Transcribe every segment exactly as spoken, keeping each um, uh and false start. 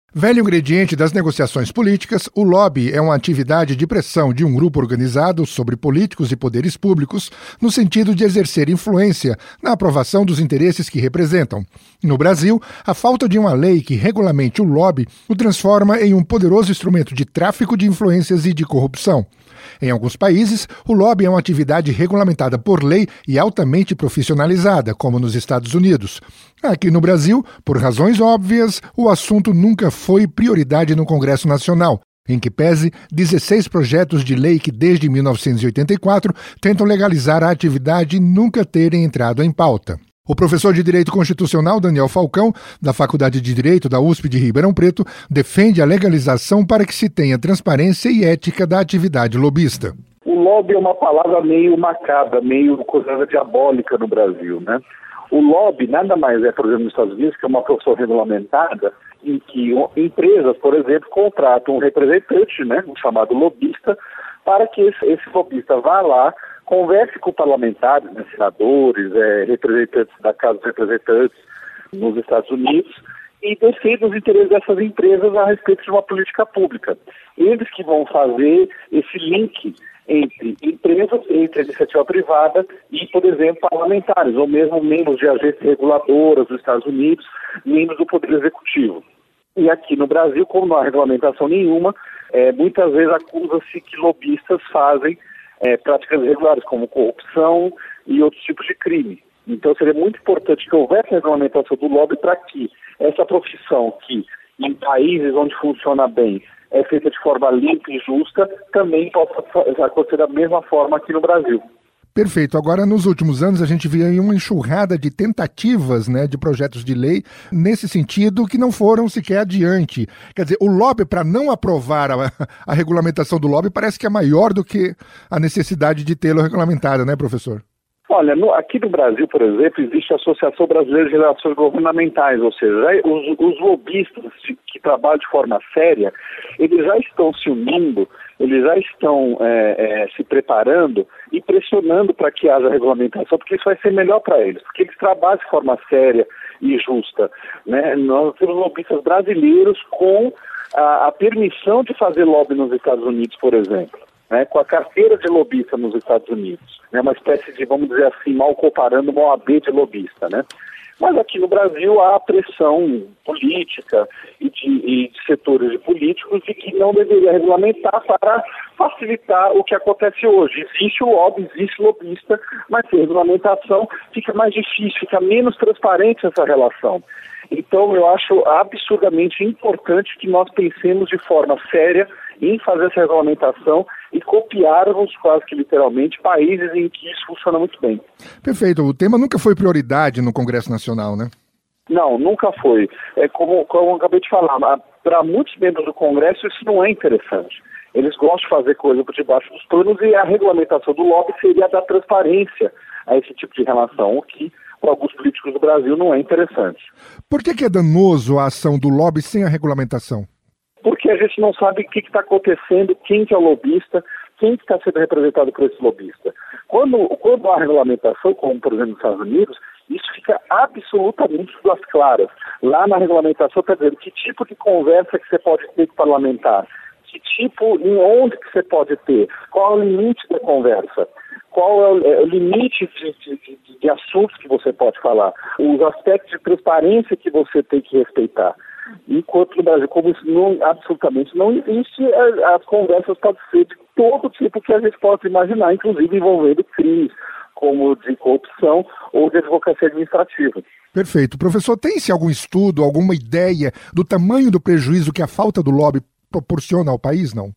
Velho ingrediente das negociações políticas, o lobby é uma atividade de pressão de um grupo organizado sobre políticos e poderes públicos no sentido de exercer influência na aprovação dos interesses que representam. No Brasil, a falta de uma lei que regulamente o lobby o transforma em um poderoso instrumento de tráfico de influências e de corrupção. Em alguns países, o lobby é uma atividade regulamentada por lei e altamente profissionalizada, como nos Estados Unidos. Aqui no Brasil, por razões óbvias, o assunto nunca foi prioridade no Congresso Nacional, em que pese dezesseis projetos de lei que desde mil novecentos e oitenta e quatro tentam legalizar a atividade e nunca terem entrado em pauta. O professor de Direito Constitucional Daniel Falcão, da Faculdade de Direito da U S P de Ribeirão Preto, defende a legalização para que se tenha transparência e ética da atividade lobista. O lobby é uma palavra meio macabra, meio coisa diabólica no Brasil, né? O lobby nada mais é, por exemplo, nos Estados Unidos, que é uma profissão regulamentada em que empresas, por exemplo, contratam um representante, né, um chamado lobista, para que esse, esse lobista vá lá, converse com parlamentares, né, senadores, é, representantes da Casa dos Representantes nos Estados Unidos e defenda os interesses dessas empresas a respeito de uma política pública. Eles que vão fazer esse link entre empresas, entre a iniciativa privada e, por exemplo, parlamentares, ou mesmo membros de agências reguladoras dos Estados Unidos, membros do Poder Executivo. E aqui no Brasil, como não há regulamentação nenhuma, é, muitas vezes acusa-se que lobistas fazem É, práticas irregulares, como corrupção e outros tipos de crime. Então seria muito importante que houvesse regulamentação do lobby para que essa profissão, que em países onde funciona bem é feita de forma limpa e justa, também possa acontecer da mesma forma aqui no Brasil. Perfeito. Agora, nos últimos anos, a gente viu aí uma enxurrada de tentativas, né, de projetos de lei nesse sentido que não foram sequer adiante. Quer dizer, o lobby, para não aprovar a, a regulamentação do lobby, parece que é maior do que a necessidade de tê-lo regulamentado, né, professor? Olha, no, aqui no Brasil, por exemplo, existe a Associação Brasileira de Relações Governamentais, ou seja, os, os lobistas de, que trabalham de forma séria, eles já estão se unindo, eles já estão é, é, se preparando e pressionando para que haja regulamentação, porque isso vai ser melhor para eles, porque eles trabalham de forma séria e justa, né? Nós temos lobistas brasileiros com a, a permissão de fazer lobby nos Estados Unidos, por exemplo. Né, com a carteira de lobista nos Estados Unidos, né, uma espécie de, vamos dizer assim, mal comparando, uma O A B de lobista, né? Mas aqui no Brasil há pressão política e de, e de setores de políticos de que não deveria regulamentar para facilitar o que acontece hoje. Existe o lobby, existe o lobista, mas sem regulamentação fica mais difícil, fica menos transparente essa relação. Então eu acho absurdamente importante que nós pensemos de forma séria em fazer essa regulamentação e copiarmos quase que literalmente países em que isso funciona muito bem. Perfeito. O tema nunca foi prioridade no Congresso Nacional, né? Não, nunca foi. É como, como eu acabei de falar, para muitos membros do Congresso isso não é interessante. Eles gostam de fazer coisa por debaixo dos panos e a regulamentação do lobby seria dar transparência a esse tipo de relação, o que para alguns políticos do Brasil não é interessante. Por que, que é danoso a ação do lobby sem a regulamentação? Porque a gente não sabe o que está acontecendo, quem que é o lobista, quem está sendo representado por esse lobista. Quando, quando há regulamentação, como por exemplo nos Estados Unidos, isso fica absolutamente às claras. Lá na regulamentação está dizendo que tipo de conversa que você pode ter com o parlamentar, que tipo, em onde que você pode ter, qual é o limite da conversa, qual é o, é, o limite de, de, de, de assuntos que você pode falar, os aspectos de transparência que você tem que respeitar. Enquanto no Brasil, como isso não, absolutamente não existe, as conversas podem ser de todo tipo que a gente pode imaginar, inclusive envolvendo crimes, como de corrupção ou de advocacia administrativa. Perfeito. Professor, tem-se algum estudo, alguma ideia do tamanho do prejuízo que a falta do lobby proporciona ao país, não?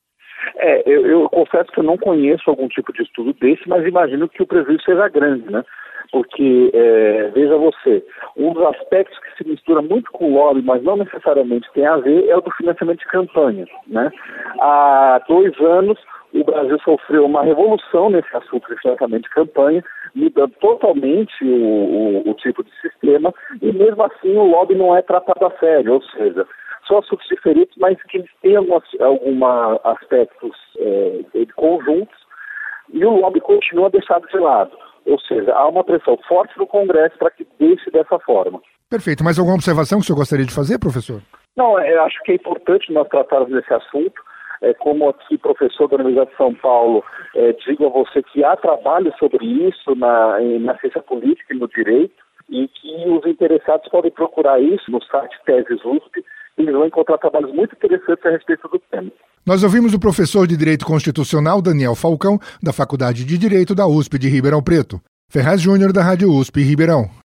É, eu, eu confesso que eu não conheço algum tipo de estudo desse, mas imagino que o prejuízo seja grande, né? Porque, é, veja você, um dos aspectos que se mistura muito com o lobby, mas não necessariamente tem a ver, é o do financiamento de campanha, né? Há dois anos, o Brasil sofreu uma revolução nesse assunto de financiamento de campanha, mudando totalmente o, o, o tipo de sistema, e mesmo assim o lobby não é tratado a sério, ou seja, são assuntos diferentes, mas que eles têm alguns alguma aspectos é, conjuntos, e o lobby continua deixado de lado. Ou seja, há uma pressão forte no Congresso para que deixe dessa forma. Perfeito. Mais alguma observação que o senhor gostaria de fazer, professor? Não, eu acho que é importante nós tratarmos desse assunto. É, como aqui professor da Universidade de São Paulo, é, digo a você que há trabalho sobre isso na, na ciência política e no direito, e que os interessados podem procurar isso no site Teses U S P, e eles vão encontrar trabalhos muito interessantes a respeito do tema. Nós ouvimos o professor de Direito Constitucional Daniel Falcão, da Faculdade de Direito da U S P de Ribeirão Preto. Ferraz Júnior, da Rádio U S P Ribeirão.